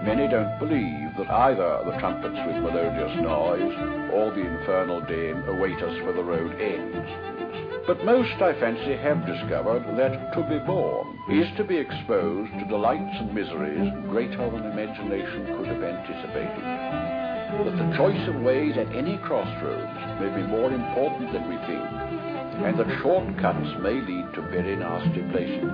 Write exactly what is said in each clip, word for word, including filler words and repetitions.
Many don't believe that either the trumpets with melodious noise or the infernal din await us where the road ends. But most, I fancy, have discovered that to be born is to be exposed to delights and miseries greater than imagination could have anticipated. That the choice of ways at any crossroads may be more important than we think, and that shortcuts may lead to very nasty places.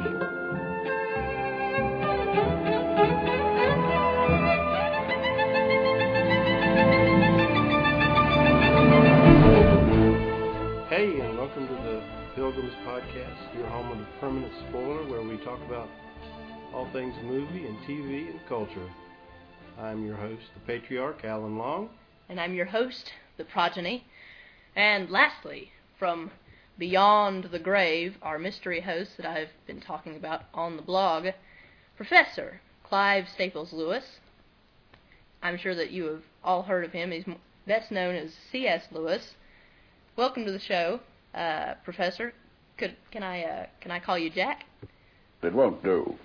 Hey, and welcome to the Pilgrims Podcast, your home of the Permanent Spoiler, where we talk about all things movie and T V and culture. I'm your host, the Patriarch, Alan Long. And I'm your host, the Progeny. And lastly, from beyond the grave, our mystery host that I've been talking about on the blog, Professor Clive Staples Lewis. I'm sure that you have all heard of him. He's best known as C S Lewis. Welcome to the show, uh, Professor. Could can I uh, can I call you Jack? It won't do.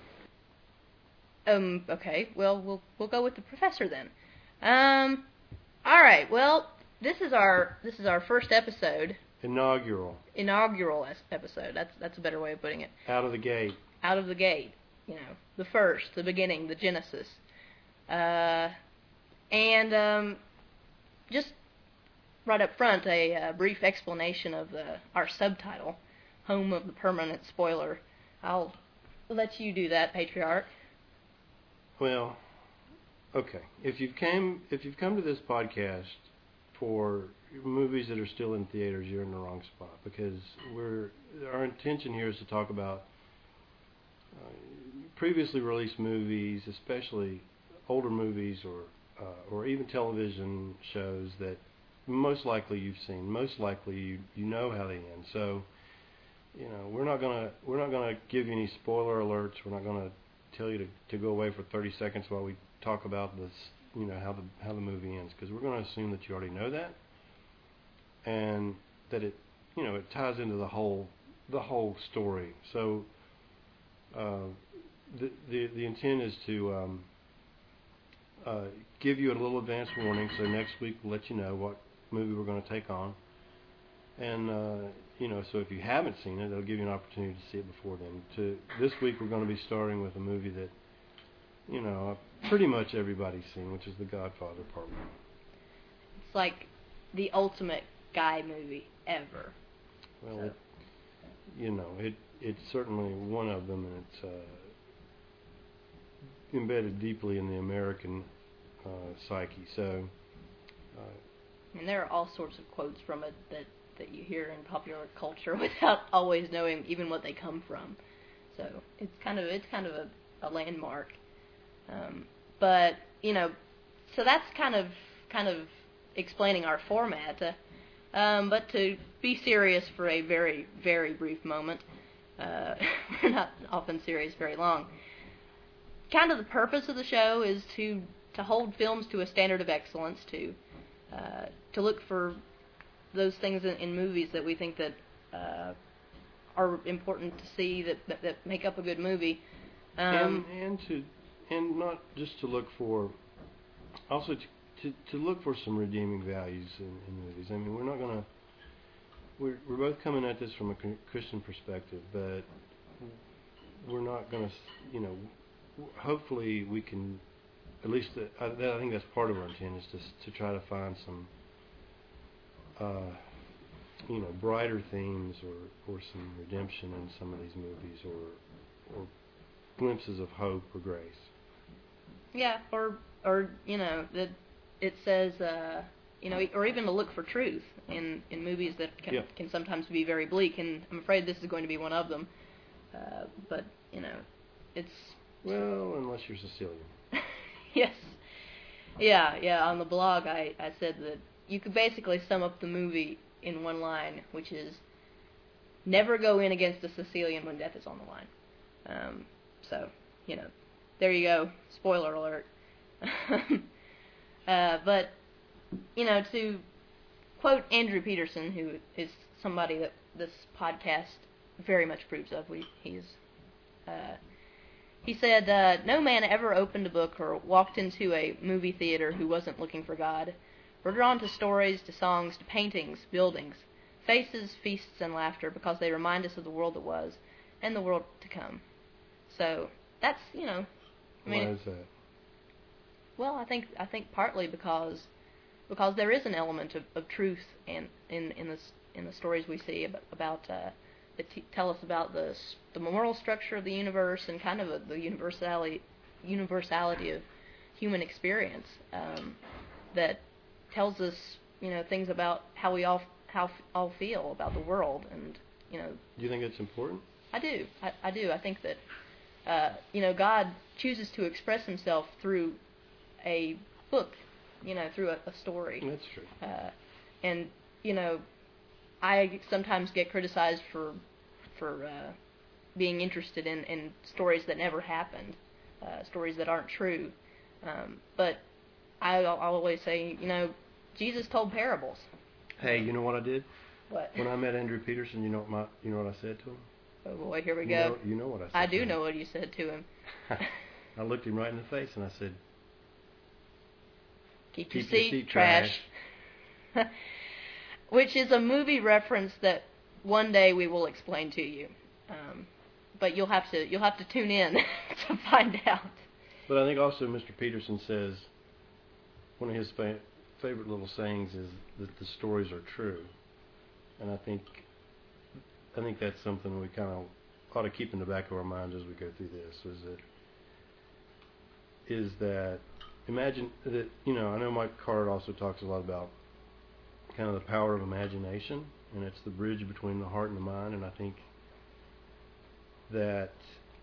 Um. Okay. Well, we'll we'll go with the Professor then. Um. All right. Well, this is our this is our first episode. Inaugural. Inaugural episode. That's that's a better way of putting it. Out of the gate. Out of the gate. You know, the first, the beginning, the Genesis. Uh, and um, just right up front, a uh, brief explanation of the our subtitle, "Home of the Permanent Spoiler." I'll let you do that, Patriarch. Well, okay. If you've came if you've come to this podcast for movies that are still in theaters, you're in the wrong spot, because we're our intention here is to talk about uh, previously released movies, especially older movies or uh, or even television shows that most likely you've seen, most likely you you know how they end. So, you know, we're not gonna we're not gonna give you any spoiler alerts. We're not gonna tell you to, to go away for thirty seconds while we talk about this, you know, how the how the movie ends, because we're going to assume that you already know that, and that it, you know, it ties into the whole the whole story. So, uh, the the the intent is to um, uh, give you a little advance warning. So next week we'll let you know what movie we're going to take on, and uh, you know, so if you haven't seen it, it'll give you an opportunity to see it before then. To this week, we're going to be starting with a movie that, you know, pretty much everybody's seen, which is The Godfather Part One. It's like the ultimate guy movie ever. Well, so. it, you know, it it's certainly one of them, and it's uh, embedded deeply in the American uh, psyche. So. Uh, And there are all sorts of quotes from it that, that you hear in popular culture without always knowing even what they come from. So it's kind of it's kind of a, a landmark. Um, but you know, so that's kind of kind of explaining our format. Uh, um, but to be serious for a very very brief moment, uh, we're not often serious very long. Kind of the purpose of the show is to to hold films to a standard of excellence, to Uh, to look for those things in, in movies that we think that uh, are important to see, that, that that make up a good movie, um, and and to and not just to look for, also to to, to look for some redeeming values in, in movies. I mean, we're not gonna we're we're both coming at this from a Christian perspective, but we're not gonna, you know, hopefully we can. At least uh, I, I think that's part of our intent, is to to try to find some, uh, you know, brighter themes or, or some redemption in some of these movies, or or glimpses of hope or grace. Yeah, or or you know that it says, uh, you know, or even to look for truth in, in movies that can yeah. can sometimes be very bleak, and I'm afraid this is going to be one of them. Uh, but you know, it's well, unless you're Sicilian. Yes. Yeah, yeah, on the blog I, I said that you could basically sum up the movie in one line, which is, never go in against a Sicilian when death is on the line. Um, so, you know, there you go. Spoiler alert. uh, but, you know, to quote Andrew Peterson, who is somebody that this podcast very much approves of, we, he's uh, He said, uh, no man ever opened a book or walked into a movie theater who wasn't looking for God. We're drawn to stories, to songs, to paintings, buildings, faces, feasts, and laughter because they remind us of the world that was and the world to come. So that's, you know, I mean, why is that? Well, I think I think partly because because there is an element of, of truth and in in the in the stories we see about, about uh, that t- tell us about the the moral structure of the universe and kind of a, the universality universality of human experience um, that tells us, you know, things about how we all how all feel about the world. And, you know, Do you think it's important? I do I, I do I think that uh, you know, God chooses to express himself through a book, you know, through a, a story. That's true. Uh, and, you know, I sometimes get criticized for for uh, being interested in, in stories that never happened, uh, stories that aren't true. Um, but I, I'll always say, you know, Jesus told parables. Hey, you know what I did? What? When I met Andrew Peterson, you know what my, you know what I said to him? Oh boy, here we You go. know, you know what I said I to do him. know what you said to him. I looked him right in the face and I said, Keep, Keep your your seat, seat, trash. Which is a movie reference that one day we will explain to you. Um, but you'll have to you'll have to tune in to find out. But I think also Mister Peterson says one of his fa- favorite little sayings is that the stories are true, and I think I think that's something we kind of ought to keep in the back of our minds as we go through this. Is that is that imagine that you know I know Mike Card also talks a lot about kind of the power of imagination, and it's the bridge between the heart and the mind, and I think that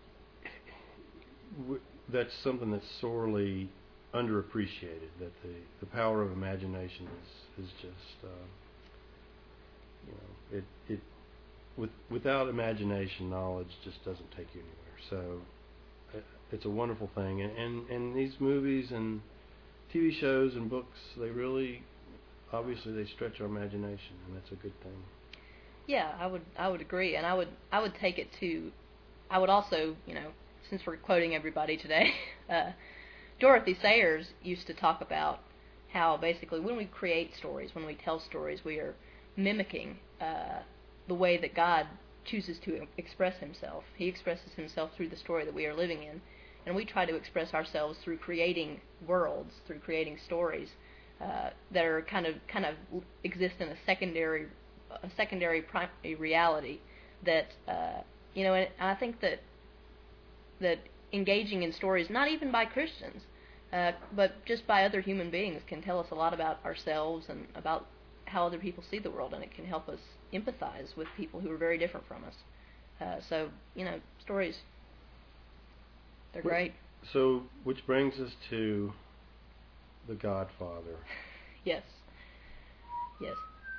w- that's something that's sorely underappreciated, that the, the power of imagination is, is just, uh, you know, it, it with, without imagination, knowledge just doesn't take you anywhere. So uh, it's a wonderful thing. And, and, and these movies and T V shows and books, they really, obviously they stretch our imagination, and that's a good thing. Yeah, I would I would agree, and I would I would take it to, I would also, you know, since we're quoting everybody today, uh, Dorothy Sayers used to talk about how basically when we create stories, when we tell stories, we are mimicking uh, the way that God chooses to express himself. He expresses himself through the story that we are living in, and we try to express ourselves through creating worlds, through creating stories uh, that are kind of kind of exist in a secondary a secondary prim- a reality that uh, you know, and I think that that engaging in stories, not even by Christians, uh, but just by other human beings, can tell us a lot about ourselves and about how other people see the world, and it can help us empathize with people who are very different from us. Uh, so, you know, stories, they're great. So, which brings us to The Godfather. Yes. Yes.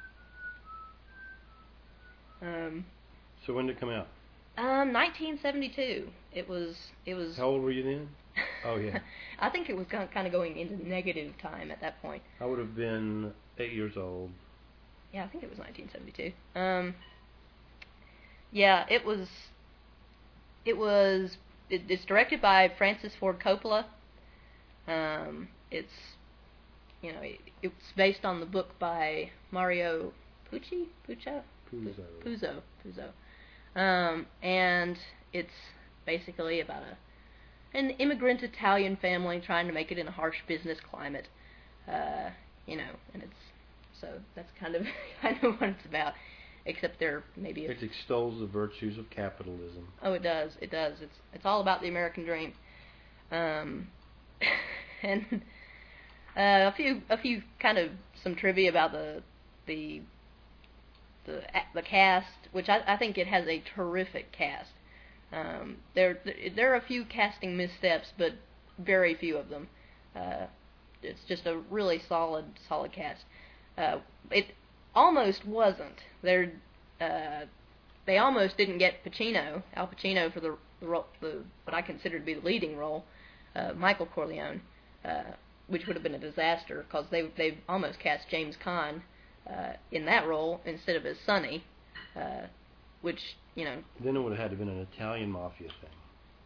Um, So when did it come out? um, nineteen seventy-two. It was. It was. How old were you then? Oh, yeah. I think it was kind of going into negative time at that point. I would have been eight years old. Yeah, I think it was nineteen seventy-two. Um, yeah, it was. It was. It, it's directed by Francis Ford Coppola. Um, it's, you know, it, it's based on the book by Mario Pucci, Puccio, Puzo. Puzo, Puzo. Um, and it's basically about a an immigrant Italian family trying to make it in a harsh business climate. Uh, you know, and it's so that's kind of kind of what it's about. Except there maybe a, It extols the virtues of capitalism. oh, it does, it does. It's it's all about the American dream. Um, and uh, a few a few kind of some trivia about the the the the cast, which I, I think it has a terrific cast. Um, there there are a few casting missteps, but very few of them. Uh, it's just a really solid solid cast. Uh, it almost wasn't. There uh, they almost didn't get Pacino, Al Pacino, for the the, role, the what I consider to be the leading role, uh, Michael Corleone, uh, which would have been a disaster because they they almost cast James Caan uh, in that role instead of as Sonny, uh, which, you know. Then it would have had to have been an Italian mafia thing.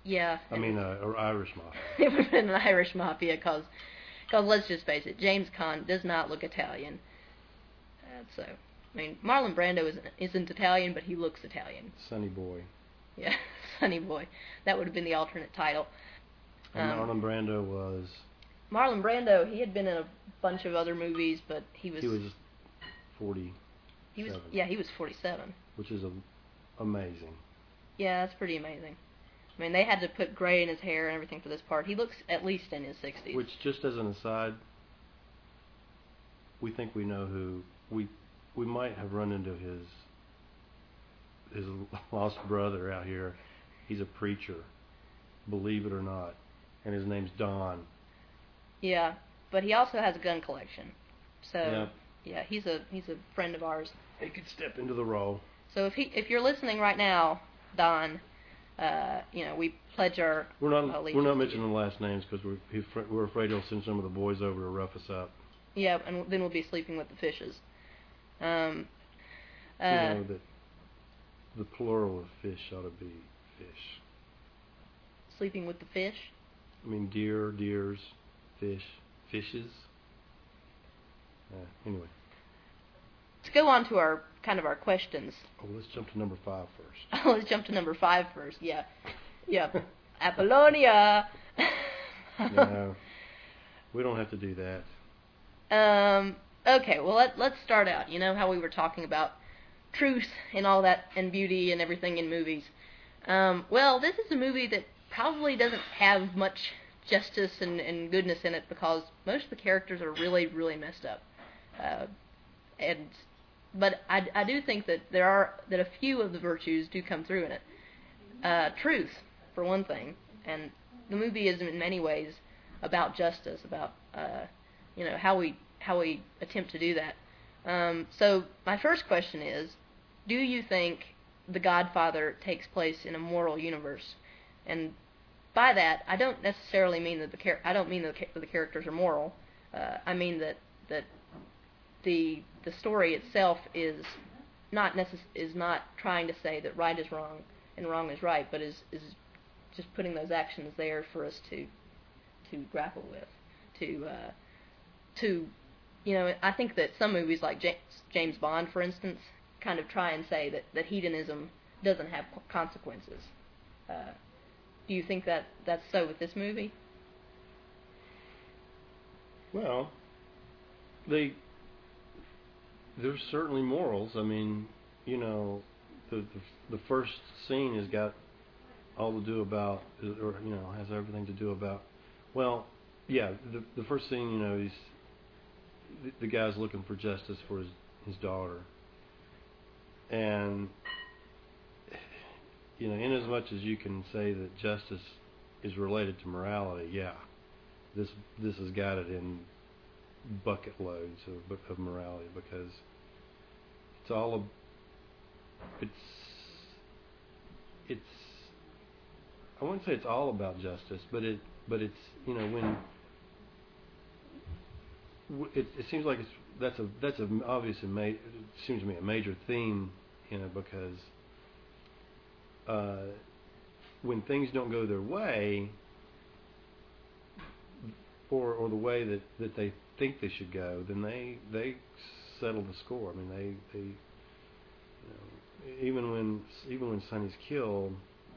Yeah. I mean, uh, or Irish mafia. It would have been an Irish mafia, because, cause let's just face it, James Caan does not look Italian. Uh, so, I mean, Marlon Brando isn't, isn't Italian, but he looks Italian. Sonny Boy. Yeah, Sonny Boy. That would have been the alternate title. And Um, Marlon Brando was... Marlon Brando, he had been in a bunch of other movies, but he was... He was forty. He was, yeah, he was forty-seven. Which is a, amazing. Yeah, that's pretty amazing. I mean, they had to put gray in his hair and everything for this part. He looks at least in his sixties. Which, just as an aside, we think we know who... We we might have run into his his lost brother out here. He's a preacher, believe it or not. And his name's Don. Yeah, but he also has a gun collection. So, yeah, yeah he's a he's a friend of ours. He could step into the role. So if he if you're listening right now, Don, uh, you know, we pledge our We're not allegiance we're not to mentioning you. the last names because we're he's, we're afraid he'll send some of the boys over to rough us up. Yeah, and then we'll be sleeping with the fishes. Um, uh, you know that the plural of fish ought to be fish. Sleeping with the fish. I mean deer, deers, fish, fishes. Uh, anyway. To go on to our kind of our questions. Oh, let's jump to number five first. Let's jump to number five first. Yeah, yeah. Apollonia. No, we don't have to do that. Um. Okay. Well, let let's start out. You know how we were talking about truth and all that, and beauty and everything in movies. Um. Well, this is a movie that probably doesn't have much justice and, and goodness in it, because most of the characters are really, really messed up. Uh, and but I, I do think that there are that a few of the virtues do come through in it. Uh, truth, for one thing, and the movie is in many ways about justice, about uh, you know how we how we attempt to do that. Um, so my first question is, do you think The Godfather takes place in a moral universe? And by that, I don't necessarily mean that the char- I don't mean that the, the characters are moral. Uh, I mean that that the the story itself is not necess- is not trying to say that right is wrong and wrong is right, but is is just putting those actions there for us to to grapple with, to uh, to you know. I think that some movies like James, James Bond, for instance, kind of try and say that, that hedonism doesn't have consequences. Uh, do you think that that's so with this movie? Well, they there's certainly morals. I mean, you know, the the, the first scene has got all to do about, or you know, has everything to do about. Well, yeah, the the first scene, you know, he's the, the guy's looking for justice for his his daughter, and you know, in as much as you can say that justice is related to morality, yeah, this this has got it in bucket loads of, of morality, because it's all of, it's it's I wouldn't say it's all about justice, but it but it's you know when it, it seems like it's that's a that's a obviously ma- it seems to me a major theme in it, because uh, when things don't go their way, or or the way that, that they think they should go, then they they settle the score. I mean, they they you know, even when even when Sonny's killed,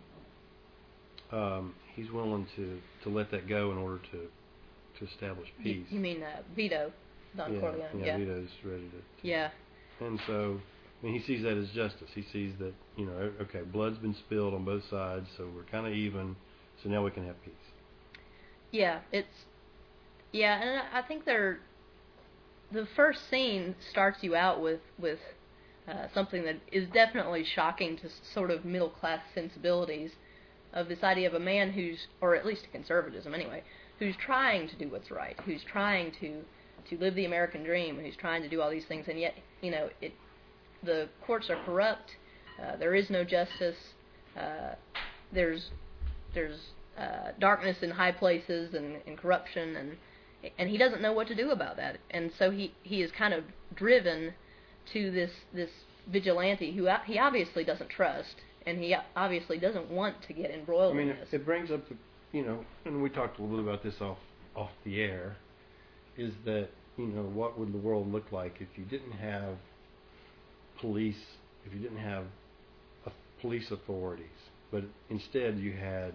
um, he's willing to, to let that go in order to to establish peace. You, you mean uh, Vito, Don yeah, Corleone? Yeah, Yeah. Vito's ready to, to. Yeah. And so, I mean, he sees that as justice. He sees that, you know, okay, blood's been spilled on both sides, so we're kind of even. So now we can have peace. Yeah, it's yeah, and I think they're the first scene starts you out with with uh, something that is definitely shocking to sort of middle class sensibilities, of this idea of a man who's, or at least to conservatism anyway, who's trying to do what's right, who's trying to to live the American dream, who's trying to do all these things, and yet, you know, it the courts are corrupt, uh, there is no justice, uh, there's there's uh, darkness in high places and, and corruption, and and he doesn't know what to do about that, and so he, he is kind of driven to this this vigilante who he obviously doesn't trust, and he obviously doesn't want to get embroiled I mean, in it, this. it brings up, the, you know, and we talked a little bit about this off off the air, is that, you know, what would the world look like if you didn't have police, if you didn't have a, police authorities, but instead you had,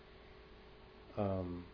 um,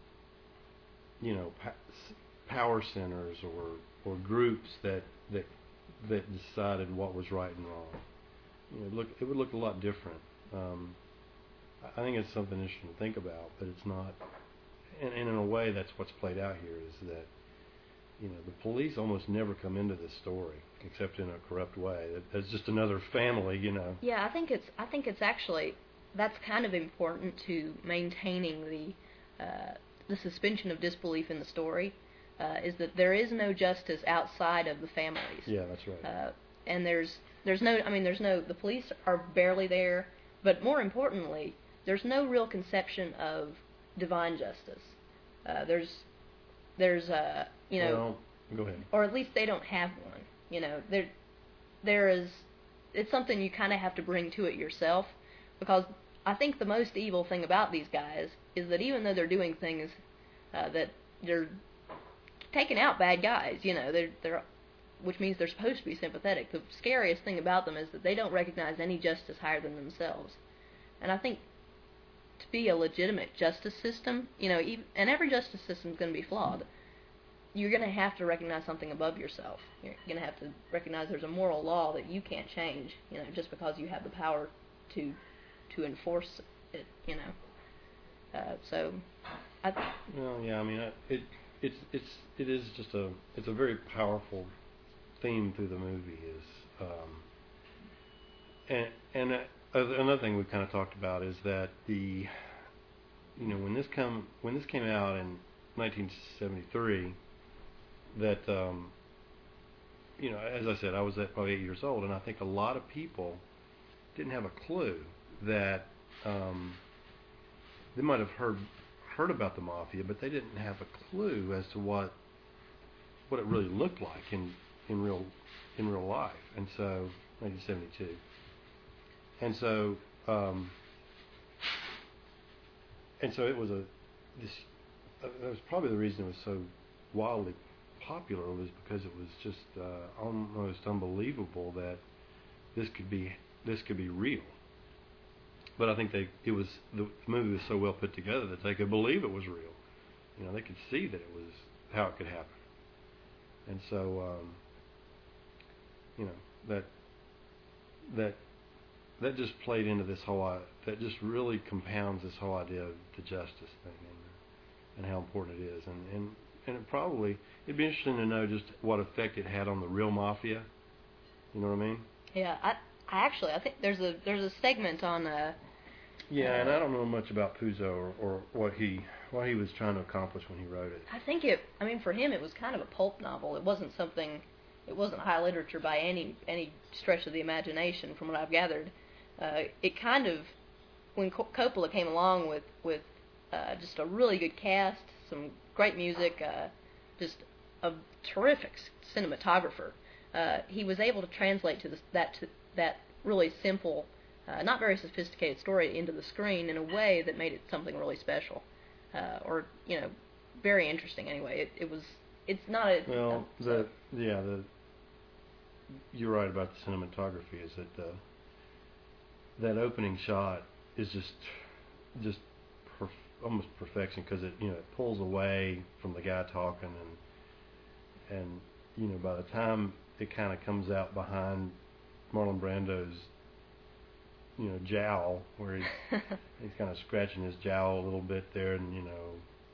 you know, pa- power centers or, or groups that, that that decided what was right and wrong. You know, look, it would look a lot different. Um, I think it's something interesting to think about, but it's not. And, and in a way, that's what's played out here is that, you know, the police almost never come into this story except in a corrupt way. It's just another family, you know. Yeah, I think it's. I think it's actually that's kind of important to maintaining the uh, the suspension of disbelief in the story. Uh, is that there is no justice outside of the families. Yeah, that's right. Uh, and there's there's no. I mean, there's no. The police are barely there, but more importantly, there's no real conception of divine justice. Uh, there's there's uh you know. Well, go ahead. Or at least they don't have one. You know, there there is. It's something you kind of have to bring to it yourself, because I think the most evil thing about these guys is that even though they're doing things uh, that they're taking out bad guys, you know, they're they're, which means they're supposed to be sympathetic. The scariest thing about them is that they don't recognize any justice higher than themselves, and I think to be a legitimate justice system, you know, even, and every justice system is going to be flawed. You're going to have to recognize something above yourself. You're going to have to recognize there's a moral law that you can't change, you know, just because you have the power to to enforce it, you know. Uh, so, I. Well, yeah, I mean, it it's it's it is just a it's a very powerful theme through the movie is, um, and and uh, another thing we've kind of talked about is that the, you know, when this come when this came out in nineteen seventy-three. That, um, you know, as I said, I was at probably eight years old, and I think a lot of people didn't have a clue that um, they might have heard heard about the mafia, but they didn't have a clue as to what what it really looked like in, in real in real life. And so, nineteen seventy-two, and so um, and so it was a this. Uh, that was probably the reason it was so wildly popular, was because it was just uh, almost unbelievable that this could be this could be real. But I think they it was the movie was so well put together that they could believe it was real. You know, they could see that it was how it could happen. And so, um, you know, that that that just played into this whole that just really compounds this whole idea of the justice thing and, and how important it is. And, and and it probably it'd be interesting to know just what effect it had on the real mafia. You know what I mean? Yeah, I, I actually I think there's a there's a segment on. Uh, yeah, uh, and I don't know much about Puzo or, or what he what he was trying to accomplish when he wrote it. I think it. I mean, for him, it was kind of a pulp novel. It wasn't something. It wasn't high literature by any any stretch of the imagination, from what I've gathered. Uh, it kind of, when Coppola came along with with uh, just a really good cast, some great music, uh, just a terrific cinematographer. Uh, he was able to translate to this, that to that really simple, uh, not very sophisticated story into the screen in a way that made it something really special, uh, or you know, very interesting. Anyway, it, it was. It's not a. Well, uh, the yeah the. You're right about the cinematography. Is that uh, that opening shot is just just. Perf- almost perfection, because it you know it pulls away from the guy talking, and and you know by the time it kind of comes out behind Marlon Brando's you know jowl, where he's he's kind of scratching his jowl a little bit there, and you know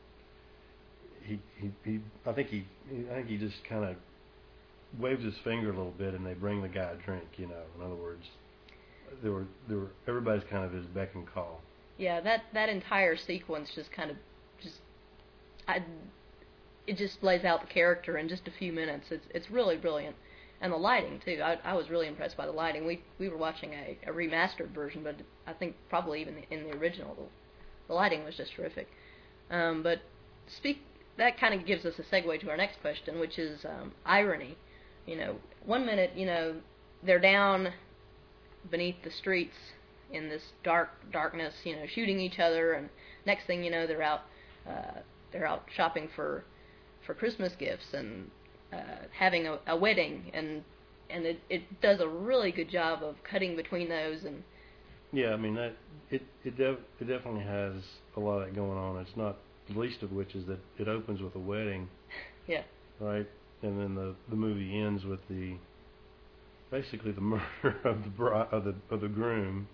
he he, he I think he, he I think he just kind of waves his finger a little bit, and they bring the guy a drink. You know, in other words, there were there were everybody's kind of his beck and call. Yeah, that, that entire sequence just kind of, just, I, it just lays out the character in just a few minutes. It's it's really brilliant, and the lighting too. I I was really impressed by the lighting. We we were watching a, a remastered version, but I think probably even in the original, the, the lighting was just terrific. Um, but speak that kind of gives us a segue to our next question, which is um, irony. You know, one minute you know they're down beneath the streets in this dark darkness, you know, shooting each other, and next thing you know, they're out uh, they're out shopping for for Christmas gifts and uh, having a, a wedding, and and it, it does a really good job of cutting between those. And yeah, I mean that it it, def, it definitely has a lot of that going on. It's not the least of which is that it opens with a wedding. Yeah. Right, and then the the movie ends with the basically the murder of the bride, of the of the groom,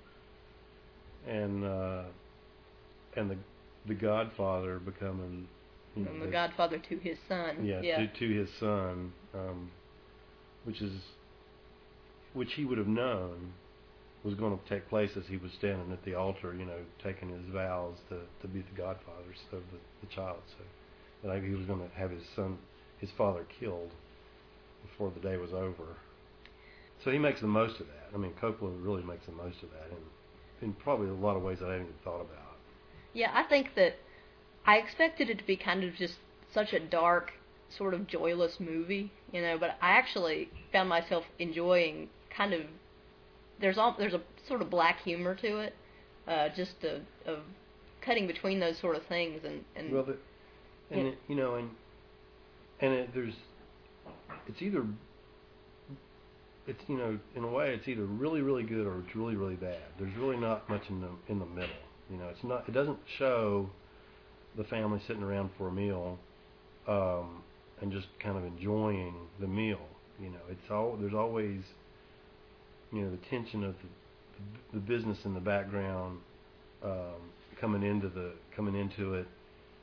and uh, and the the godfather becoming you know, the, the godfather to his son. Yeah, yeah. To, to his son, um, which is which he would have known was going to take place as he was standing at the altar, you know, taking his vows to, to be the godfather of the, the child. So that he was going to have his son, his father, killed before the day was over. So he makes the most of that. I mean, Coppola really makes the most of that, in, in probably a lot of ways that I haven't even thought about. Yeah, I think that I expected it to be kind of just such a dark, sort of joyless movie, you know, but I actually found myself enjoying kind of, there's all, there's a sort of black humor to it, uh, just of, of cutting between those sort of things, and, and well, the, and it, you know, and and it, there's, it's either, it's you know, in a way, it's either really really good or it's really really bad. There's really not much in the in the middle. You know, it's not, it doesn't show the family sitting around for a meal um, and just kind of enjoying the meal. You know, it's all, there's always, you know, the tension of the, the business in the background um, coming into the coming into it,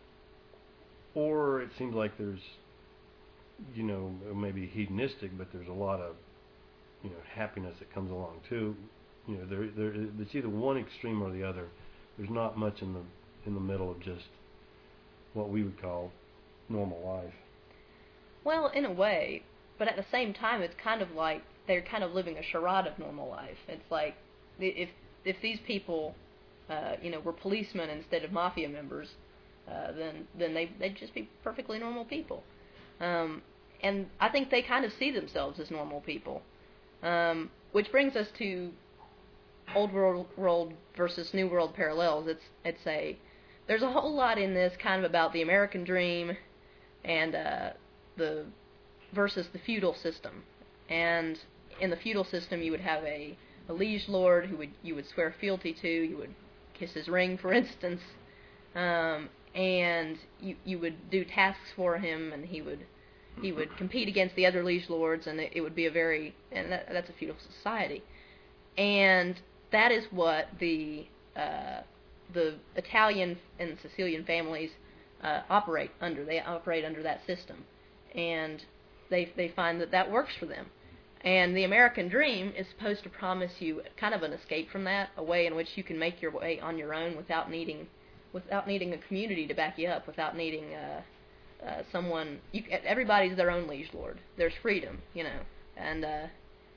or it seems like there's, you know, maybe hedonistic, but there's a lot of, you know, happiness that comes along too. You know, there there it's either one extreme or the other. There's not much in the in the middle of just what we would call normal life. Well, in a way, but at the same time, it's kind of like they're kind of living a charade of normal life. It's like if if these people, uh, you know, were policemen instead of mafia members, uh, then then they they'd just be perfectly normal people. Um, and I think they kind of see themselves as normal people, um, which brings us to Old World, world versus New World parallels. It's it's a there's a whole lot in this kind of about the American dream and uh, the versus the feudal system. And in the feudal system, you would have a, a liege lord who would you would swear fealty to. You would kiss his ring, for instance, um, and you you would do tasks for him, and he would he would compete against the other liege lords, and it, it would be a very and that, that's a feudal society. And that is what the uh, the Italian and Sicilian families uh, operate under. They operate under that system, and they they find that that works for them. And the American dream is supposed to promise you kind of an escape from that, a way in which you can make your way on your own without needing without needing a community to back you up, without needing uh, uh, someone. You, everybody's their own liege lord. There's freedom, you know, and. Uh,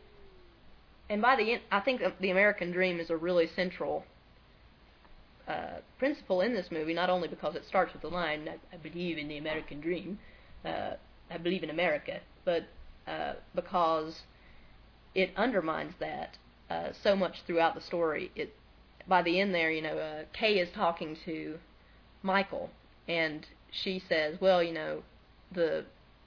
And by the end, I think the American dream is a really central uh, principle in this movie, not only because it starts with the line, I, I believe in the American dream, uh, I believe in America, but uh, because it undermines that uh, so much throughout the story. It, by the end there, you know, uh, Kay is talking to Michael, and she says, well, you know, the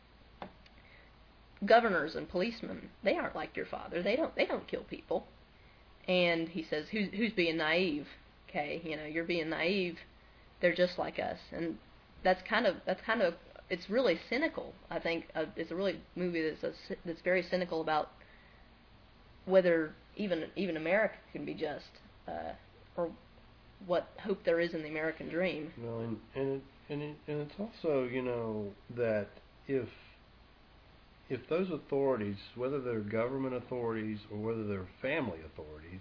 governors and policemen, they aren't like your father. They don't they don't kill people. And he says, who's who's being naive? Okay, you know, you're being naive. They're just like us. And that's kind of that's kind of it's really cynical. I think uh, it's a really movie that's a, that's very cynical about whether even even America can be just, uh, or what hope there is in the American dream. Well, and and it, and, it, and it's also, you know, that if if those authorities, whether they're government authorities or whether they're family authorities,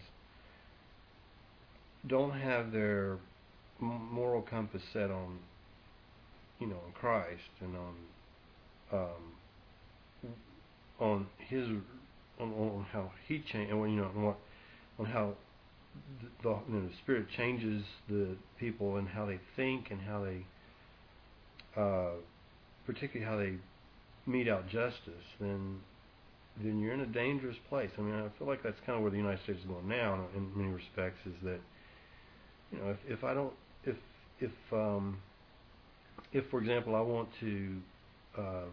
don't have their moral compass set on, you know, on Christ and on um, on his on, on how he changed, and you know, on what on how the, the, you know, the Spirit changes the people and how they think and how they, uh, particularly how they mete out justice, then then you're in a dangerous place. I mean, I feel like that's kind of where the United States is going now, in many respects. Is that, you know, if, if I don't, if if um, if for example I want to, uh,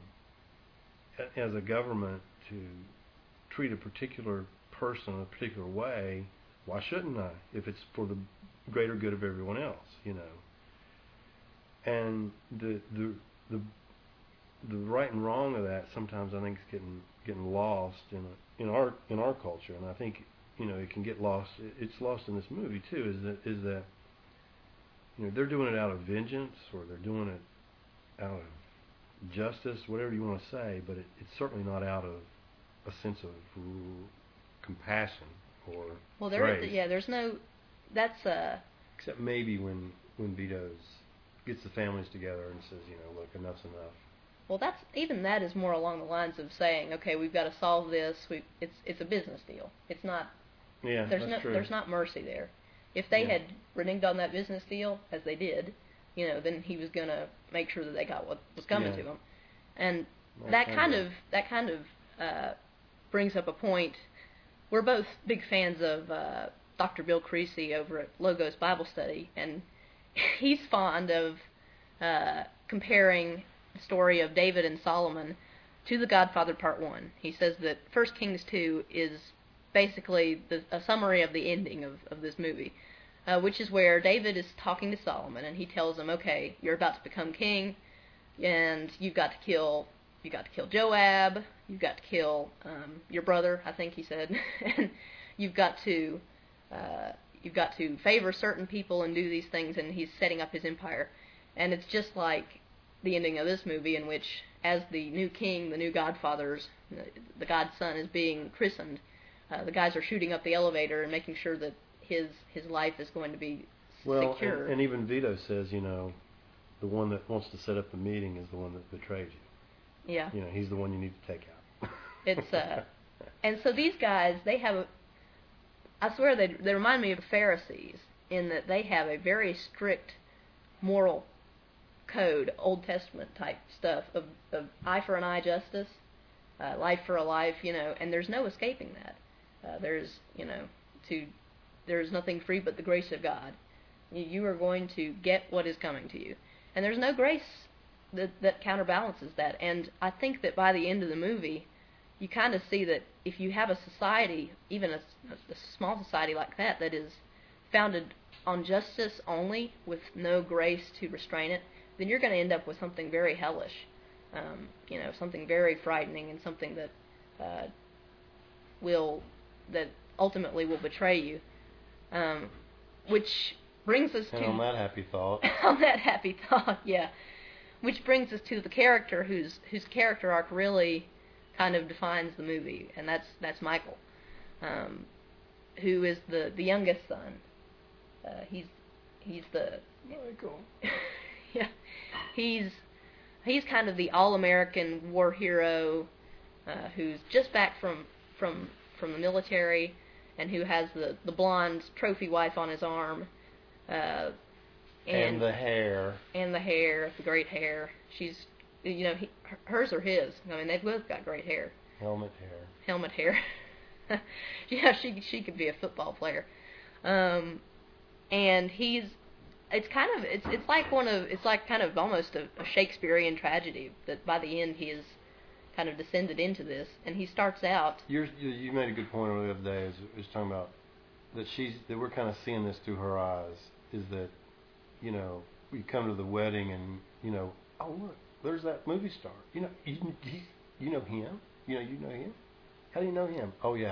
a- as a government, to treat a particular person a particular way, why shouldn't I? If it's for the greater good of everyone else, you know. And the the the the right and wrong of that sometimes I think is getting getting lost in a, in our in our culture, and I think, you know, it can get lost. It's lost in this movie too. Is that is that you know, they're doing it out of vengeance, or they're doing it out of justice, whatever you want to say, but it, it's certainly not out of a sense of r- compassion or well, there grace. is, yeah, there's no, that's uh Except maybe when when Vito's gets the families together and says, you know, look, enough's enough. well, that's even that is more along the lines of saying, okay, we've got to solve this. We it's it's a business deal. It's not. Yeah, There's that's no true. there's not mercy there. If they Yeah. had reneged on that business deal, as they did, you know, then he was gonna make sure that they got what was coming Yeah. to them, and That's that kind kind of- of that kind of uh, brings up a point. We're both big fans of uh, Doctor Bill Creasy over at Logos Bible Study, and he's fond of uh, comparing the story of David and Solomon to The Godfather Part One. He says that First Kings Two is basically the, a summary of the ending of, of this movie, uh, which is where David is talking to Solomon, and he tells him, okay, you're about to become king, and you've got to kill you got to kill Joab, you've got to kill um, your brother, I think he said, and you've got to uh, you've got to favor certain people and do these things, and he's setting up his empire. And it's just like the ending of this movie, in which, as the new king, the new godfathers, the godson is being christened, uh, the guys are shooting up the elevator and making sure that his his life is going to be well, secure. and, and even Vito says, you know, the one that wants to set up the meeting is the one that betrayed you. Yeah. You know, he's the one you need to take out. It's uh, and so these guys, they have, a, I swear they they remind me of the Pharisees in that they have a very strict moral code, Old Testament type stuff of, of eye for an eye justice, uh, life for a life, you know, and there's no escaping that. Uh, there's, you know, to there's nothing free but the grace of God. You, you are going to get what is coming to you, and there's no grace that that counterbalances that. And I think that by the end of the movie, you kind of see that if you have a society, even a, a small society like that, that is founded on justice only with no grace to restrain it, then you're going to end up with something very hellish, um, you know, something very frightening, and something that uh, will that ultimately will betray you. Um, which brings us and to on that happy thought, on that happy thought, yeah. Which brings us to the character whose whose character arc really kind of defines the movie, and that's that's Michael, um, who is the, the youngest son. Uh, he's he's the Michael. yeah, he's he's kind of the all-American war hero uh, who's just back from from from the military, and who has the, the blonde trophy wife on his arm, uh, and, And the hair. and the hair, the great hair. She's, you know, he, hers or his. I mean, they've both got great hair. Helmet hair. Helmet hair. Yeah, she she could be a football player. Um, and he's, it's kind of, it's it's like one of, it's like kind of almost a, a Shakespearean tragedy that by the end he is kind of descended into this, and he starts out. You're, you you made a good point the other day. Is was talking about that she's that we're kind of seeing this through her eyes. Is that, you know, we come to the wedding and, you know, oh look, there's that movie star. You know, you, he, you know him. You know, you know him. How do you know him? Oh yeah.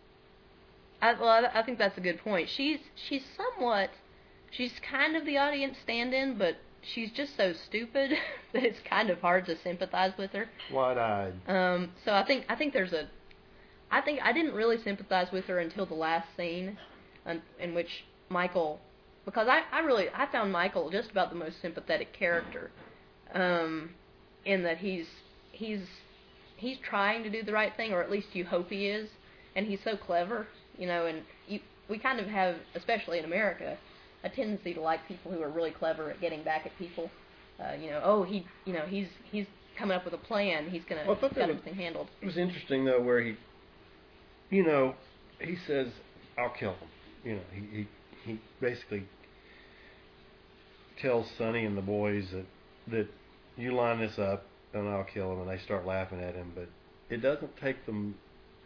I, well, I, I think that's a good point. She's she's somewhat, she's kind of the audience stand-in, but she's just so stupid that it's kind of hard to sympathize with her. Wide-eyed. Um, so I think I think there's a, I think I didn't really sympathize with her until the last scene, in, in which Michael, because I, I really I found Michael just about the most sympathetic character, um, in that he's he's he's trying to do the right thing, or at least you hope he is, and he's so clever, you know, and you, we kind of have, especially in America, a tendency to like people who are really clever at getting back at people. Uh, you know, oh, he, you know, he's he's coming up with a plan, he's going to well, get was, everything handled. It was interesting, though, where he, you know, he says, I'll kill him. You know, he, he, he basically tells Sonny and the boys that, that you line this up and I'll kill him, and they start laughing at him. But it doesn't take them,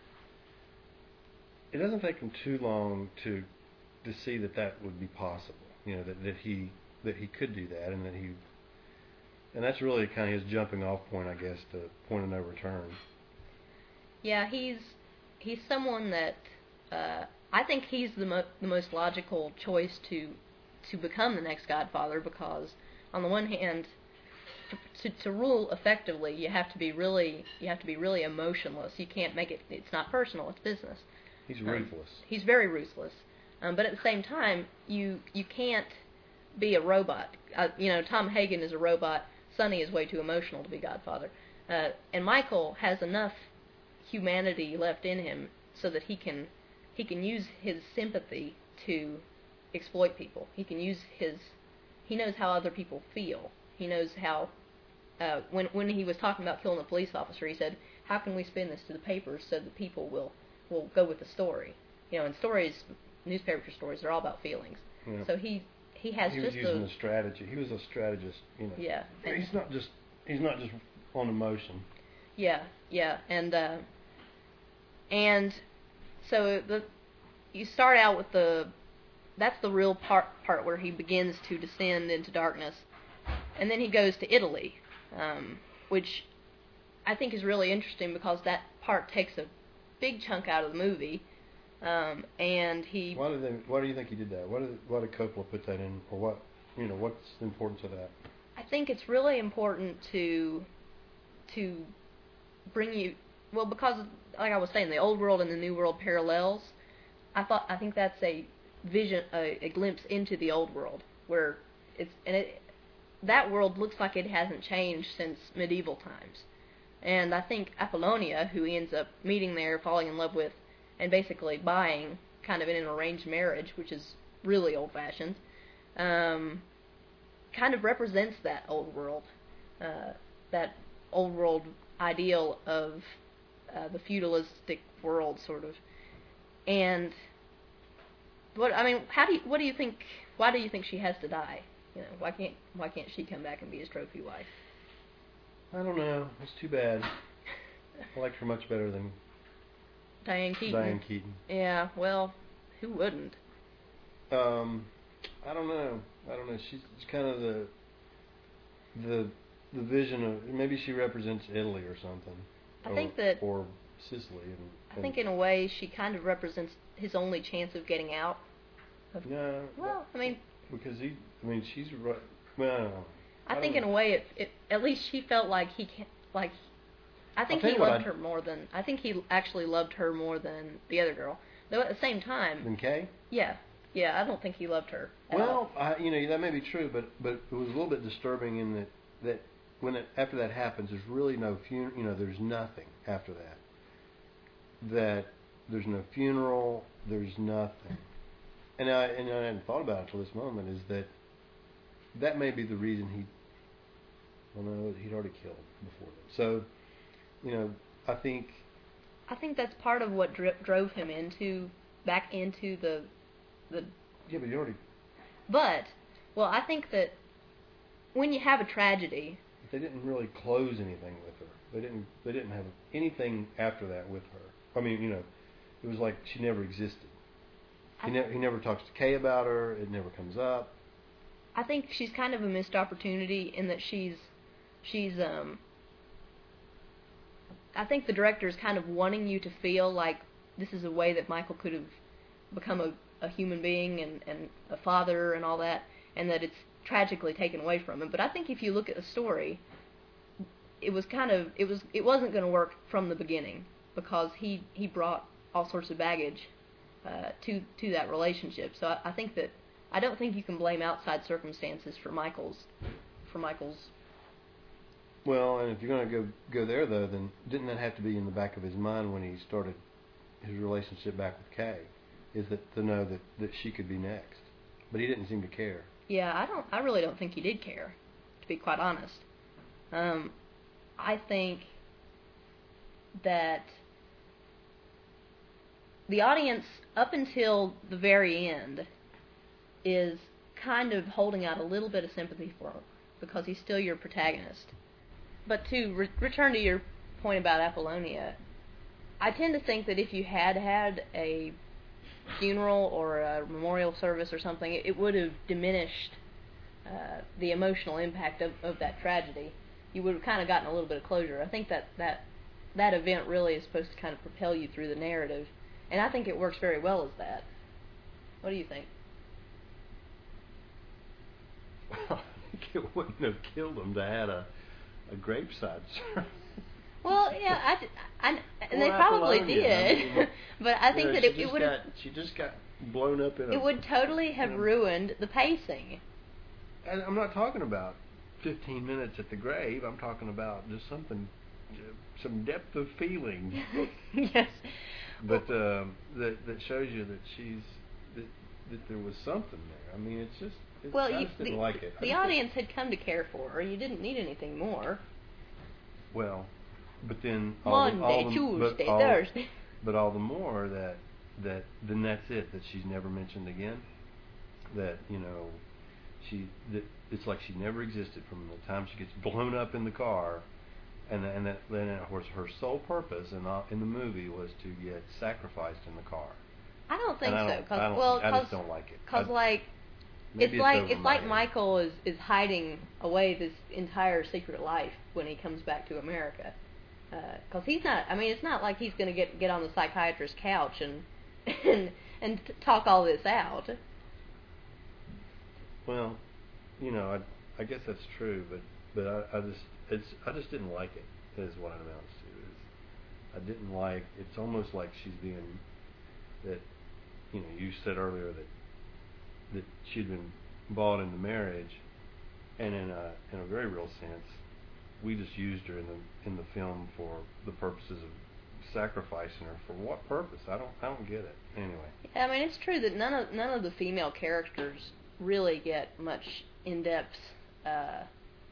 it doesn't take them too long to to see that that would be possible. You know, that, that he that he could do that, and that he, and that's really kind of his jumping off point, I guess, to point of no return. Yeah, he's he's someone that uh, I think he's the mo- the most logical choice to to become the next Godfather, because on the one hand, to to rule effectively, you have to be really you have to be really emotionless. You can't make it. It's not personal. It's business. He's ruthless. Um, he's very ruthless. Um, but at the same time, you you can't be a robot. Uh, you know, Tom Hagen is a robot. Sonny is way too emotional to be Godfather. Uh, and Michael has enough humanity left in him so that he can he can use his sympathy to exploit people. He can use his he knows how other people feel. He knows how uh, when when he was talking about killing a police officer, he said, "How can we spin this to the papers so that people will will go with the story?" You know, and stories, newspaper stories, they're all about feelings. Yeah. So he he has he just was using a, a strategy. He was a strategist. You know. Yeah. He's not just he's not just on emotion. Yeah, yeah, and uh, and so the you start out with the that's the real part part where he begins to descend into darkness, and then he goes to Italy, um, which I think is really interesting because that part takes a big chunk out of the movie, um, and he. Why did they? Why do you think he did that? Why did Why did Coppola put that in, or what? You know, what's the importance of that? I think it's really important to to bring you well because, like I was saying, the old world and the new world parallels. I thought I think that's a vision, a, a glimpse into the old world where it's and it that world looks like it hasn't changed since medieval times. And I think Apollonia, who he ends up meeting there, falling in love with, and basically buying, kind of in an arranged marriage, which is really old-fashioned, um, kind of represents that old world, uh, that old world ideal of uh, the feudalistic world, sort of. And what I mean, how do you, what do you think? Why do you think she has to die? You know, why can't why can't she come back and be his trophy wife? I don't know. It's too bad. I liked her much better than Diane Keaton. Diane Keaton. Yeah, well, who wouldn't? Um, I don't know. I don't know. She's kind of the the the vision of maybe she represents Italy or something. I or, think that or Sicily. And, and I think in a way she kind of represents his only chance of getting out. Of, yeah. Well, I mean, because he. I mean, she's right. Well, I don't know. I, I think in a way, it, it at least she felt like he can't like. I think he loved her more than I think he actually loved her more than the other girl. Though at the same time. Than Kay? Yeah, yeah. I don't think he loved her. At well, all. I, you know that may be true, but but it was a little bit disturbing in that that when it, after that happens, there's really no funeral. You know, there's nothing after that. That there's no funeral. There's nothing. And I and I hadn't thought about it until this moment. Is that that may be the reason he. Well, no, he'd already killed before then. So, you know, I think. I think that's part of what dri- drove him into back into the, the. Yeah, but you already. But, well, I think that when you have a tragedy. They didn't really close anything with her. They didn't. They didn't have anything after that with her. I mean, you know, it was like she never existed. He, ne- he never talks to Kay about her. It never comes up. I think she's kind of a missed opportunity in that she's. She's, um, I think the director is kind of wanting you to feel like this is a way that Michael could have become a, a human being and, and a father and all that, and that it's tragically taken away from him. But I think if you look at the story, it was kind of, it was, it wasn't going to work from the beginning because he, he brought all sorts of baggage uh, to to that relationship. So I, I think that, I don't think you can blame outside circumstances for Michael's, for Michael's Well, and if you're going to go go there, though, then didn't that have to be in the back of his mind when he started his relationship back with Kay? Is that to know that, that she could be next? But he didn't seem to care. Yeah, I don't. I really don't think he did care, to be quite honest. Um, I think that the audience, up until the very end, is kind of holding out a little bit of sympathy for him because he's still your protagonist. But to re- return to your point about Apollonia, I tend to think that if you had had a funeral or a memorial service or something, it, it would have diminished uh, the emotional impact of, of that tragedy. You would have kind of gotten a little bit of closure. I think that, that that event really is supposed to kind of propel you through the narrative, and I think it works very well as that. What do you think? Well, I think it wouldn't have killed him to add a, a graveside service. Well, yeah, I, I, and they Well, probably Apollonia, did, I mean, but I think you know, that she it, just it would got, she just got blown up in a... it would totally have a, ruined the pacing. And I'm not talking about fifteen minutes at the grave. I'm talking about just something, some depth of feeling. Yes. But um, that that shows you that she's that, that there was something there. I mean, it's just it's, Well, I you, just didn't the, like it. I the just audience had come to care for her. You didn't need anything more. didn't- Well, but then all the, Monday, all the, Tuesday, but all, Thursday. But all the more that that then that's it. That she's never mentioned again. That you know, she that it's like she never existed from the time she gets blown up in the car. And and that then of course her sole purpose in the, in the movie was to get sacrificed in the car. I don't think and I so. don't, Cause, I don't, well, I cause, just don't like it. Cause I, like maybe it's like over it's my like head. Michael is is hiding away this entire secret life when he comes back to America. Because uh, he's not. I mean, it's not like he's going to get get on the psychiatrist's couch and and and t- talk all this out. Well, you know, I I guess that's true, but but I, I just it's I just didn't like it. Is what it amounts to. Is I didn't like. It's almost like she's being that. You know, you said earlier that that she'd been bought into marriage, and in a in a very real sense, we just used her in the in the film for the purposes of sacrificing her. For what purpose? I don't I don't get it. Anyway. I mean, it's true that none of none of the female characters really get much in-depth uh,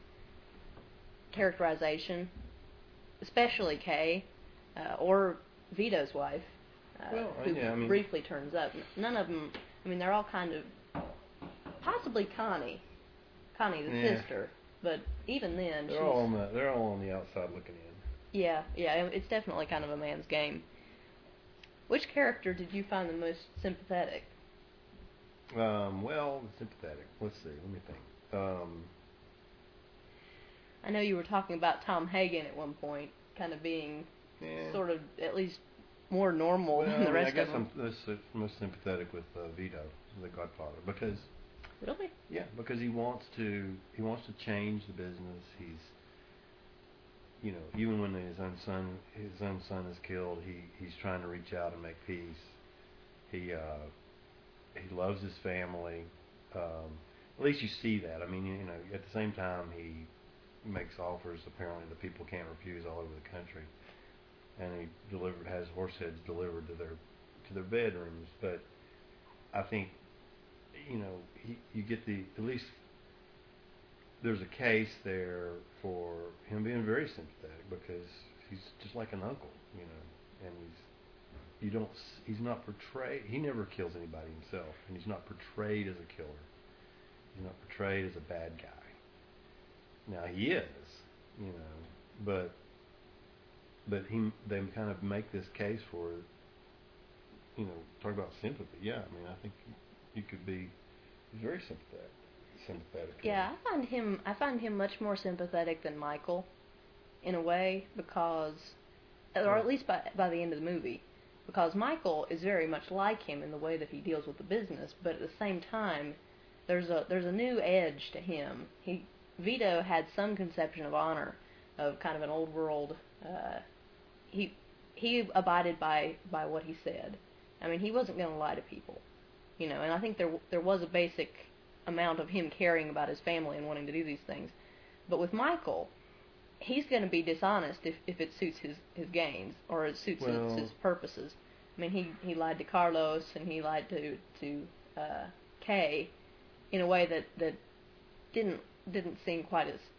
characterization, especially Kay uh, or Vito's wife, uh, well, who yeah, I mean, briefly turns up. None of them. I mean, they're all kind of possibly Connie, Connie the yeah. sister, but even then, they're she's, all on the they're all on the outside looking in. yeah, yeah, it's definitely kind of a man's game. Which character did you find the most sympathetic? Um, well, sympathetic. Let's see. Let me think. Um, I know you were talking about Tom Hagen at one point, kind of being yeah. sort of at least more normal well, than the I mean, rest I guess of them. I'm most, most sympathetic with uh, Vito, the Godfather, because Really? yeah, because he wants to he wants to change the business. He's you know even when his own son his own son is killed, he he's trying to reach out and make peace. He uh, he loves his family. Um, at least you see that. I mean, you know, at the same time, he makes offers apparently that people can't refuse all over the country, and he delivered has horse heads delivered to their to their bedrooms. But I think, you know, he, you get the at least there's a case there for him being very sympathetic because he's just like an uncle, you know, and he's you don't he's not portrayed he never kills anybody himself, and he's not portrayed as a killer. He's not portrayed as a bad guy. Now he is, you know, but but he they kind of make this case for, you know, talk about sympathy. Yeah, I mean, I think you could be very sympathetic. Sympathetic. Yeah, I find him. I find him much more sympathetic than Michael, in a way, because, or at least by by the end of the movie, because Michael is very much like him in the way that he deals with the business, but at the same time, there's a there's a new edge to him. He Vito had some conception of honor, of kind of an old world. Uh, he he abided by by what he said. I mean, he wasn't going to lie to people, you know. And I think there there was a basic amount of him caring about his family and wanting to do these things. But with Michael, he's going to be dishonest if, if it suits his, his gains or it suits well, his, his purposes. I mean, he, he lied to Carlos and he lied to to uh, Kay in a way that, that didn't didn't seem quite as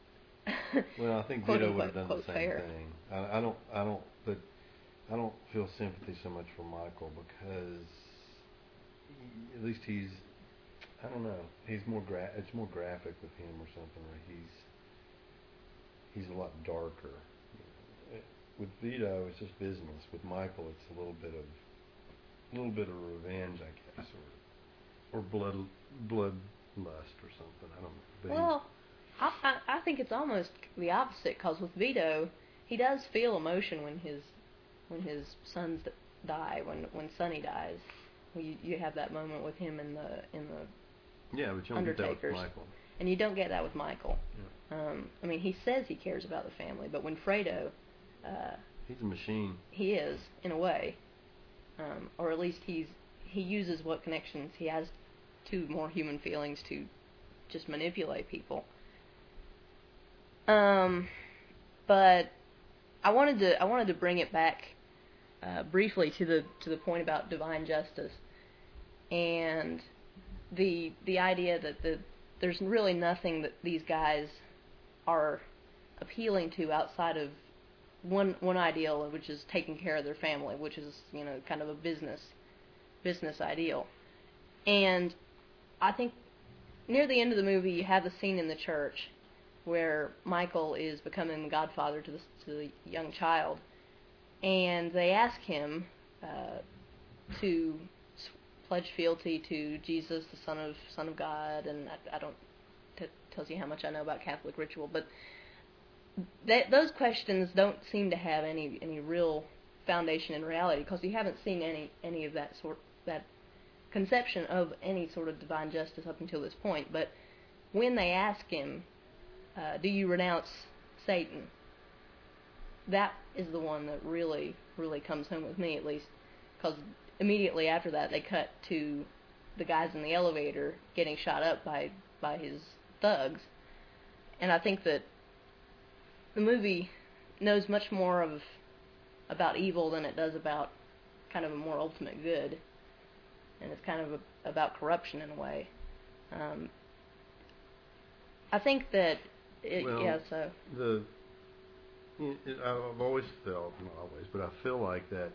Well, I think quote Vito would unquote, have done the quote, same fair. thing. I, I don't, I don't, but I don't feel sympathy so much for Michael because he, at least he's, I don't know, he's more gra- it's more graphic with him or something, or he's he's a lot darker. With Vito, it's just business. With Michael, it's a little bit of a little bit of revenge, I guess, or or blood bloodlust or something. I don't know. But Well, I, I I think it's almost the opposite, because with Vito, he does feel emotion when his when his sons die, when when Sonny dies. You you have that moment with him in the in the yeah, but you don't get that with Undertakers. Michael. And you don't get that with Michael. Yeah. Um, I mean, he says he cares about the family, but when Fredo, uh, He's a machine. he is in a way, um, or at least he's he uses what connections he has to more human feelings to just manipulate people. Um, but I wanted to I wanted to bring it back uh, briefly to the to the point about divine justice and the the idea that the there's really nothing that these guys are appealing to outside of one one ideal, which is taking care of their family, which is, you know, kind of a business business ideal. And I think near the end of the movie, you have the scene in the church where Michael is becoming the godfather to the, to the young child, and they ask him uh, to pledge fealty to Jesus, the Son of Son of God, and I, I don't t- tells you how much I know about Catholic ritual, but that, those questions don't seem to have any any real foundation in reality, because you haven't seen any any of that sort that conception of any sort of divine justice up until this point. But when they ask him, uh, "Do you renounce Satan?" that is the one that really really comes home with me, at least, because immediately after that, they cut to the guys in the elevator getting shot up by, by his thugs. And I think that the movie knows much more of about evil than it does about kind of a more ultimate good. And it's kind of a, about corruption in a way. Um, I think that, it, Well, yeah, so... The, it, I've always felt, not always, but I feel like that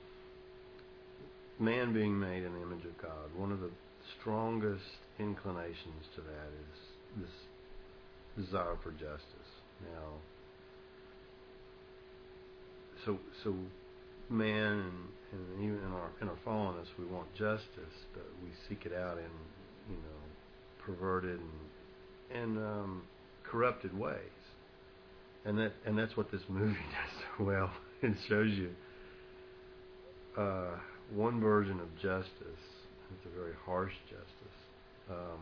man being made in the image of God, one of the strongest inclinations to that is this desire for justice. Now, so so man and, and even in our in our fallenness, we want justice, but we seek it out in, you know, perverted and and um, corrupted ways, and that and that's what this movie does so well. It shows you uh, one version of justice. It's a very harsh justice, um,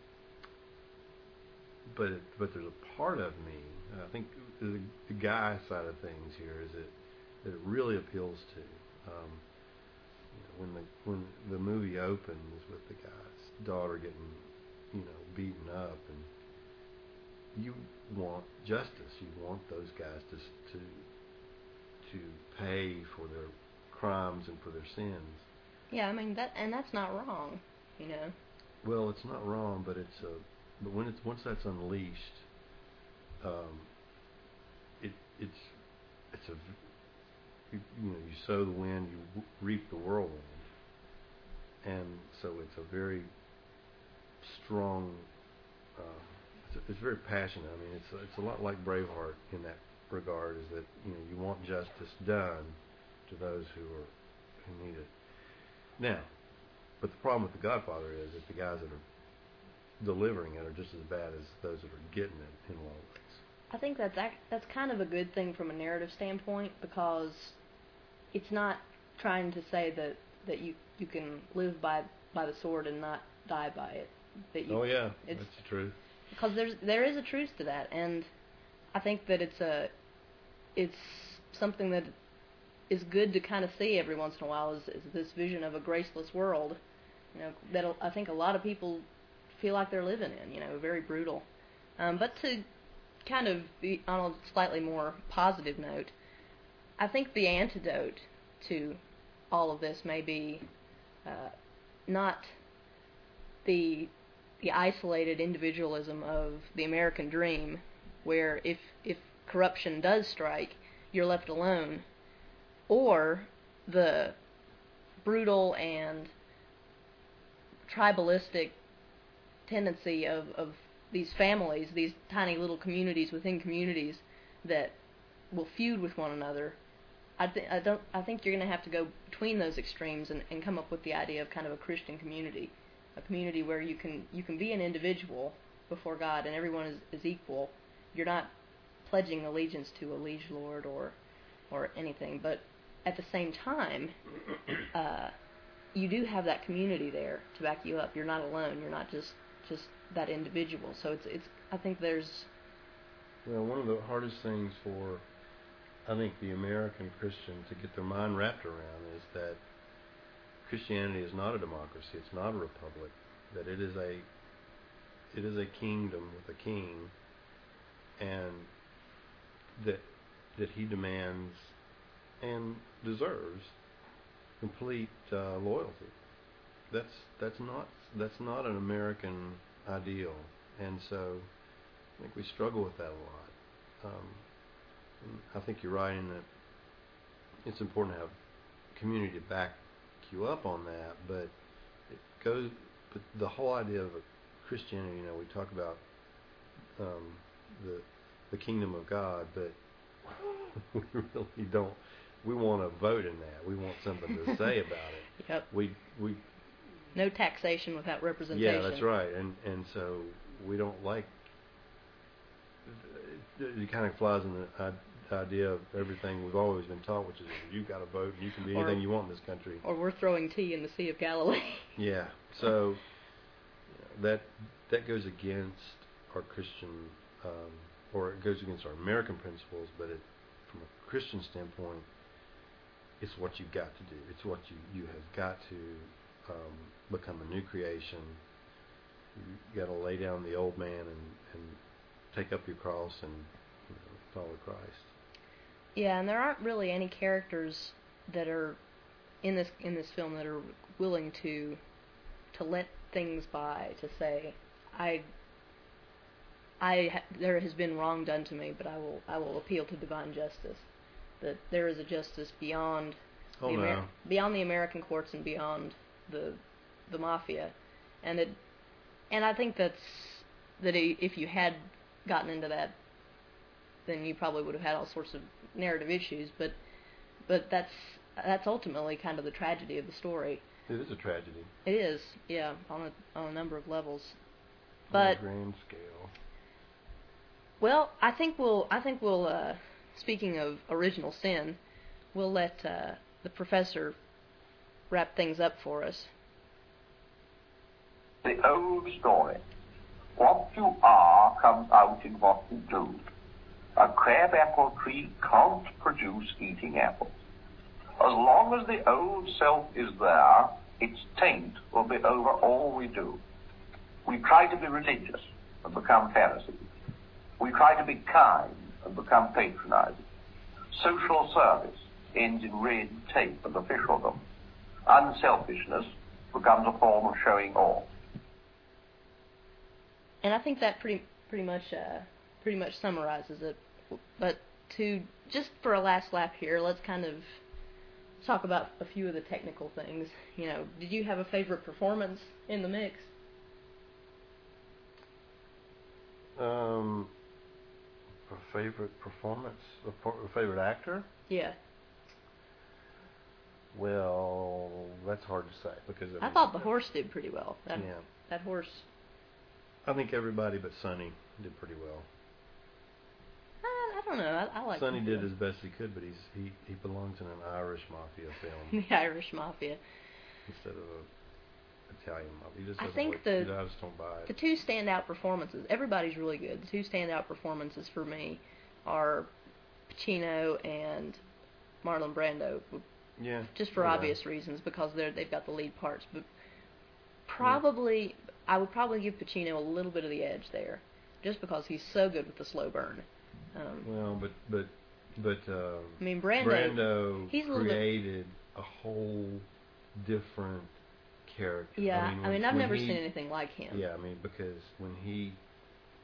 but it, but there's a part of me. I think the, the guy side of things here is that that it really appeals to. Um, you know, when the when the movie opens with the guy's daughter getting, you know, beaten up, and you want justice. You want those guys to to to pay for their crimes and for their sins. Yeah, I mean, that, and that's not wrong, you know. Well, it's not wrong, but it's a, but when it's once that's unleashed, um, it it's it's a, you, you know, you sow the wind, you reap the whirlwind, and so it's a very strong. Uh, it's, a, it's very passionate. I mean, it's a, it's a lot like Braveheart in that regard. Is that, you know, you want justice done to those who are who need it. Now, but the problem with The Godfather is that the guys that are delivering it are just as bad as those that are getting it in a lot of ways. I think that's ac- that's kind of a good thing from a narrative standpoint, because it's not trying to say that, that you, you can live by by the sword and not die by it. That you, oh yeah, it's, that's the truth. Because there's there is a truth to that, and I think that it's a it's something that is good to kind of see every once in a while, is, is this vision of a graceless world, you know, that I think a lot of people feel like they're living in, you know, very brutal. Um, but to kind of be on a slightly more positive note, I think the antidote to all of this may be uh, not the the isolated individualism of the American dream, where if if corruption does strike, you're left alone, or the brutal and tribalistic tendency of, of these families, these tiny little communities within communities that will feud with one another. I, th- I don't. I think you're going to have to go between those extremes and, and come up with the idea of kind of a Christian community, a community where you can you can be an individual before God and everyone is, is equal. You're not pledging allegiance to a liege lord or or anything, but at the same time, uh, you do have that community there to back you up. You're not alone. You're not just just that individual. So it's it's. I think there's. Well, one of the hardest things for, I think, the American Christian to get their mind wrapped around is that Christianity is not a democracy. It's not a republic. That it is a it is a kingdom with a king, and that that he demands and deserves complete uh, loyalty. That's that's not that's not an American ideal, and so I think we struggle with that a lot. Um, I think you're right in that it's important to have community to back you up on that, but it goes. But the whole idea of Christianity, you know, we talk about um, the the kingdom of God, but we really don't. We want to vote in that. We want something to say about it. Yep. We we. No taxation without representation. Yeah, that's right, and and so we don't like. It kind of flies in the idea of everything we've always been taught, which is you've got to vote and you can be anything or, you want in this country. Or we're throwing tea in the Sea of Galilee. Yeah, so you know, that that goes against our Christian, um, or it goes against our American principles, but it, from a Christian standpoint, it's what you've got to do. It's what you, you have got to um, become a new creation. You got to lay down the old man and, and take up your cross and you know, follow Christ. Yeah, and there aren't really any characters that are in this in this film that are willing to to let things by, to say, I I ha- there has been wrong done to me, but I will I will appeal to divine justice. That there is a justice beyond oh, the Amer- no. beyond the American courts and beyond the the mafia, and it and I think that's that if you had gotten into that, then you probably would have had all sorts of narrative issues. But but that's that's ultimately kind of the tragedy of the story. It is a tragedy. It is, yeah, on a on a number of levels. On But a grand scale. Well, I think we'll I think we'll. Uh, speaking of original sin, we'll let uh, the professor wrap things up for us. The old story. What you are comes out in what you do. A crabapple tree can't produce eating apples. As long as the old self is there, its taint will be over all we do. We try to be religious and become Pharisees. We try to be kind and become patronizing. Social service ends in red tape and officialdom. Unselfishness becomes a form of showing off. And I think that pretty pretty much uh, pretty much summarizes it. But to just for a last lap here, let's kind of talk about a few of the technical things. You know, did you have a favorite performance in the mix? Um, a favorite performance, a, por- a favorite actor? Yeah. Well, that's hard to say because I, I mean, thought the horse did pretty well. That, yeah. That horse. I think everybody but Sonny did pretty well. I, I don't know. I, I like. Sonny did as best he could, but he's he, he belongs in an Irish mafia film The Irish Mafia. instead of a Italian mafia. He just I doesn't think look, the I just don't buy it. the two standout performances. Everybody's really good. The two standout performances for me are Pacino and Marlon Brando. Yeah. Just for yeah. obvious reasons, because they're they've got the lead parts. But probably, yeah. I would probably give Pacino a little bit of the edge there, just because he's so good with the slow burn. Um, well, but but but uh, I mean, Brando, Brando he's a created a, a whole different character. Yeah, I mean, when, I mean I've never he, seen anything like him. Yeah, I mean because when he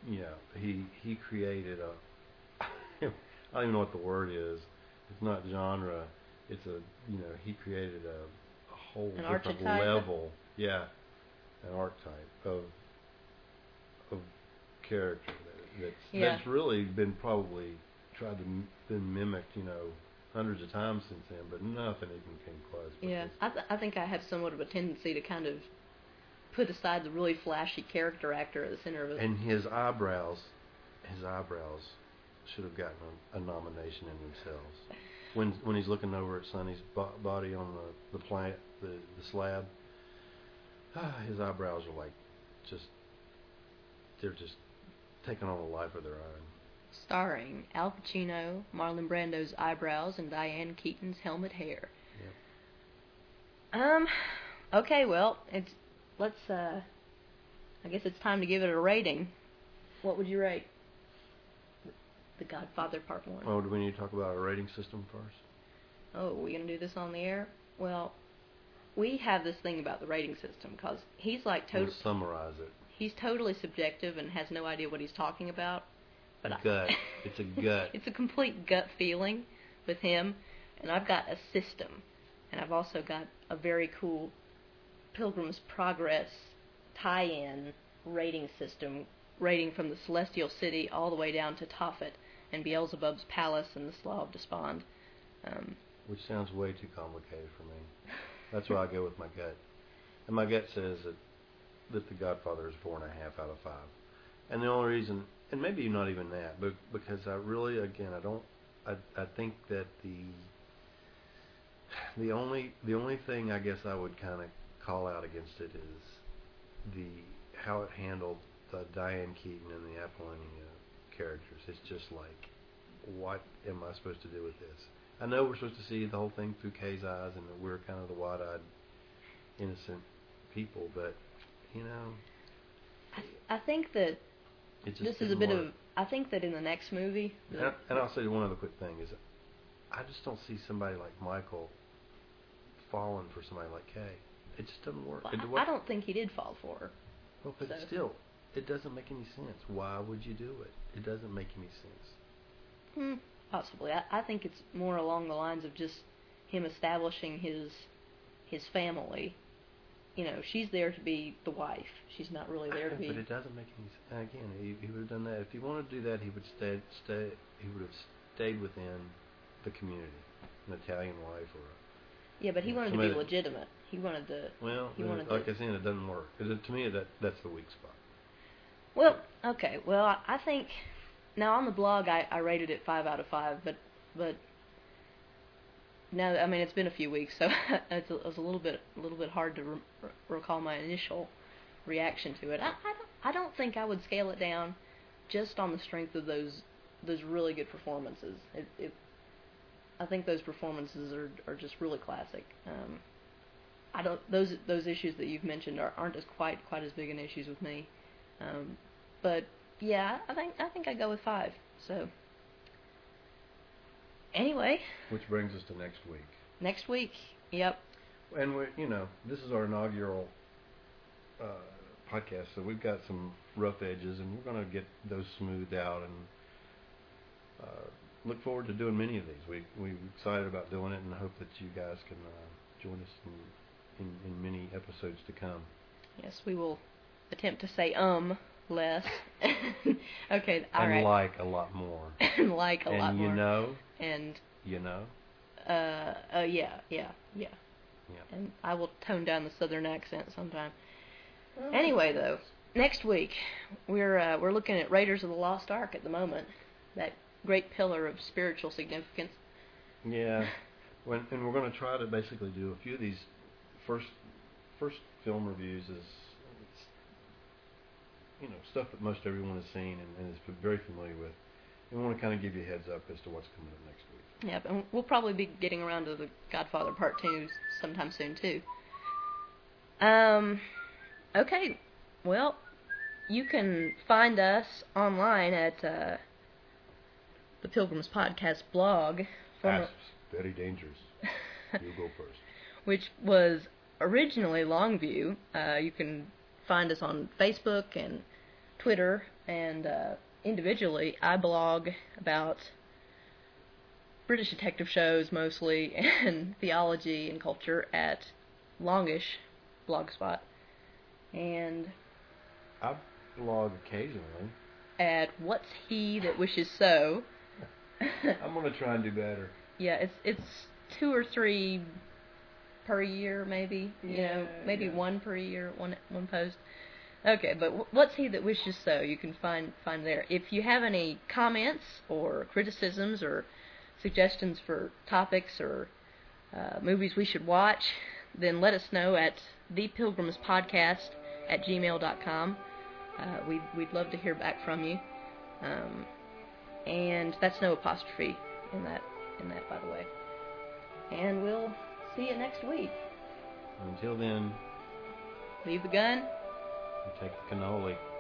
yeah, he he created a. I don't even know what the word is. It's not genre. It's a you know he created a, a whole An different archetype? level. Yeah, an archetype of of character that, that's Yeah. that's really been probably tried to m- been mimicked. You know, hundreds of times since then, but nothing even came close. Yeah, because- I, th- I think I have somewhat of a tendency to kind of put aside the really flashy character actor at the center of it. And his eyebrows, his eyebrows should have gotten a, a nomination in themselves. When when he's looking over at Sonny's bo- body on the the plant, the, the slab, ah, his eyebrows are like just they're just taking on the life of their own. Starring Al Pacino, Marlon Brando's eyebrows, and Diane Keaton's helmet hair. Yeah. Um, okay, well, it's let's. Uh, I guess it's time to give it a rating. What would you rate The Godfather Part One? Oh, do we need to talk about our rating system first? Oh, are we gonna do this on the air? Well, we have this thing about the rating system because he's like We'll totally. summarize it. He's totally subjective and has no idea what he's talking about. But I- Gut. It's a gut. It's a complete gut feeling with him, and I've got a system, and I've also got a very cool Pilgrim's Progress tie-in rating system, rating from the Celestial City all the way down to Tophet and Beelzebub's Palace and the Slough of Despond. Um, Which sounds way too complicated for me. That's why I go with my gut. And my gut says that that The Godfather is four and a half out of five. And the only reason, and maybe not even that, but because I really, again, I don't, I, I think that the the only the only thing I guess I would kind of call out against it is the how it handled the Diane Keaton and the Apollonia characters. It's just like, what am I supposed to do with this? I know we're supposed to see the whole thing through Kay's eyes, and that we're kind of the wide-eyed, innocent people, but you know, I, I think that it just this is a didn't bit work. of. I think that in the next movie. And, the- I- and I'll say one other quick thing is, I just don't see somebody like Michael falling for somebody like Kay. It just doesn't work. Well, It, I, what, I don't think he did fall for her. well, but so. still, it doesn't make any sense. Why would you do it? It doesn't make any sense. Hmm, possibly. I, I think it's more along the lines of just him establishing his his family. You know, she's there to be the wife. She's not really there to be. But it doesn't make any sense. Again, he, he would have done that. If he wanted to do that, he would stay, stay. He would have stayed within the community, an Italian wife or a. Yeah, but he wanted to Somebody be that- legitimate. He wanted to. Well, He uh, wanted like to- I said, it doesn't work. It, to me, that that's the weak spot. Well, okay. Well, I, I think now on the blog I, I rated it five out of five, but but now I mean it's been a few weeks, so it's a, it's a little bit a little bit hard to re- re- recall my initial reaction to it. I, I don't I don't think I would scale it down just on the strength of those those really good performances. It, it I think those performances are are just really classic. Um, I don't those those issues that you've mentioned are, aren't as quite quite as big an issues with me. Um, but yeah, I think I think I go with five. So anyway, Which brings us to next week. next week, yep, And we, you know, this is our inaugural uh, podcast, so we've got some rough edges, and we're going to get those smoothed out, and uh, look forward to doing many of these. We we're excited about doing it, and hope that you guys can uh, join us in, in in many episodes to come. yes, we will attempt to say um less. Okay, all and right. like a lot more. And like a and lot you more. know, And you know, uh, uh, yeah, yeah, yeah. yeah. And I will tone down the southern accent sometime. Anyway, though, next week we're uh, we're looking at Raiders of the Lost Ark at the moment. That great pillar of spiritual significance. Yeah, when, and we're going to try to basically do a few of these first first film reviews is it's, you know, stuff that most everyone has seen and, and is very familiar with. And we want to kind of give you a heads up as to what's coming up next week. Yep, and we'll probably be getting around to the Godfather Part Two sometime soon too. Um, okay, well, you can find us online at uh, the Pilgrims Podcast blog, former, Asps, very dangerous. You go first. which was originally Longview. Uh, you can find us on Facebook and Twitter And uh, individually, I blog about British detective shows mostly, and theology and culture at Longish Blogspot. And I blog occasionally. At What's He That Wishes So. I'm going to try and do better. Yeah, it's it's two or three per year, maybe. You yeah, know, maybe yeah. one per year, one one post. Okay, but What's He That Wishes So, you can find find there. If you have any comments or criticisms or suggestions for topics or uh, movies we should watch, then let us know at thepilgrimspodcast at gmail dot com. Uh, we'd, we'd love to hear back from you. Um, and that's no apostrophe in that, in that, by the way. And we'll see you next week. Until then, leave the gun. take the cannoli.